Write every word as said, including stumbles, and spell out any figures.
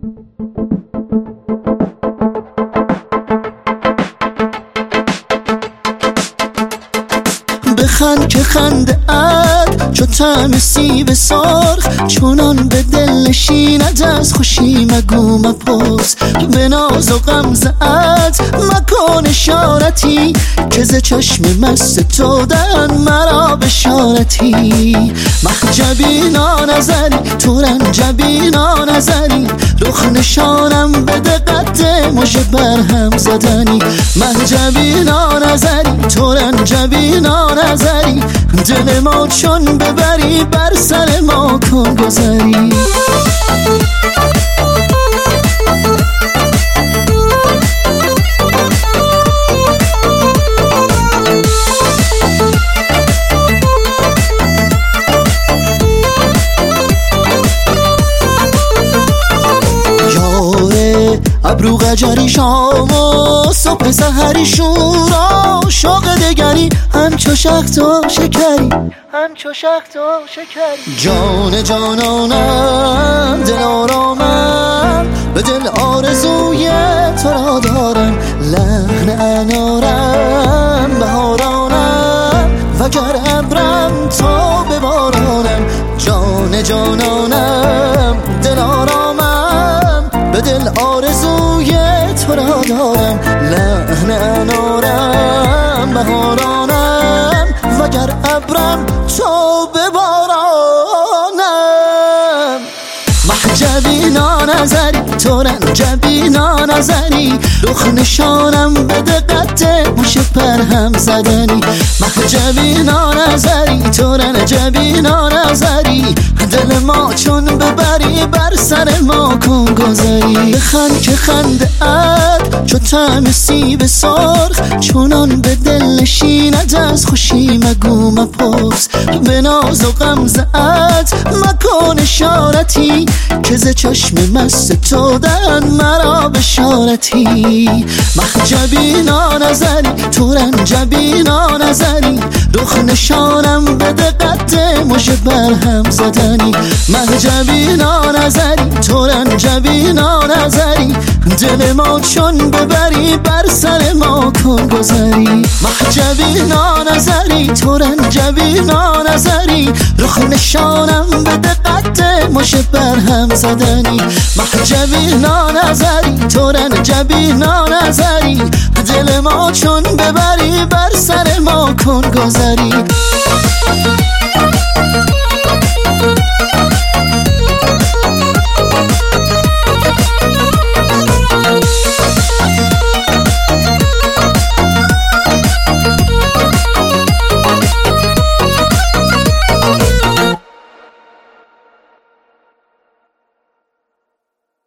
بخند که خنده ات چو طعم سیب سرخ، چونان به دل نشیند از خوشی مگو مپرس. به ناز و غمزه ات مکن اشارتی، که ز چشم مست تو دهن مرا بشارتی. مخجبینا نظری تورنجبینا نظری، رخ نشانم به دقت مژه برهم زدنی. مخجبینا نظری تورنجبینا نظری، دل ما چون ببری بر سر ما کن گذری. ابرو قجری شام و صبح سحری شورا، شوق دگری همچو شخت و شکری، همچو شخت و شکری. جان جانانم دل آرامم، به دل آرزوی تو را دارم. لحن انارم بهارانم، وگر ابرم تو ببارانم. جان جانانم دل آرامم، به دل آرزوی تو را دارم. لحن انارم بهارانم، وگر ابرم تو ببارانم. محجبینا نظری تورنجبینا نظری، رخ نشانم به دقت مژه برهم زدنی. محجبینا نظری تورنجبینا نظری، دل ما چون ببری بر سر ما کن گذری. بخند که خنده ات چو طعم سیب سرخ، چونان به دل نشیند از خوشی مگو مپرس. به ناز و غمزه ات مکن اشارتی، که ز چشم مست تو دهن مرا بشارتی. مخجبینا نظری تورنجبینا نظری، رخ نشانم به دقت مژه برهم زدنی. مخجبینا نظری تورنجبینا نظری، دل ما چون ببری بر سر ما کن گذری. مخجبینا نظری تورنجبینا نظری، رخ نشانم به دقت مژه برهم زدنی. محجبینا نظری تورنجبینا نظری، دل ما چون ببری بر سر ما کن گذری.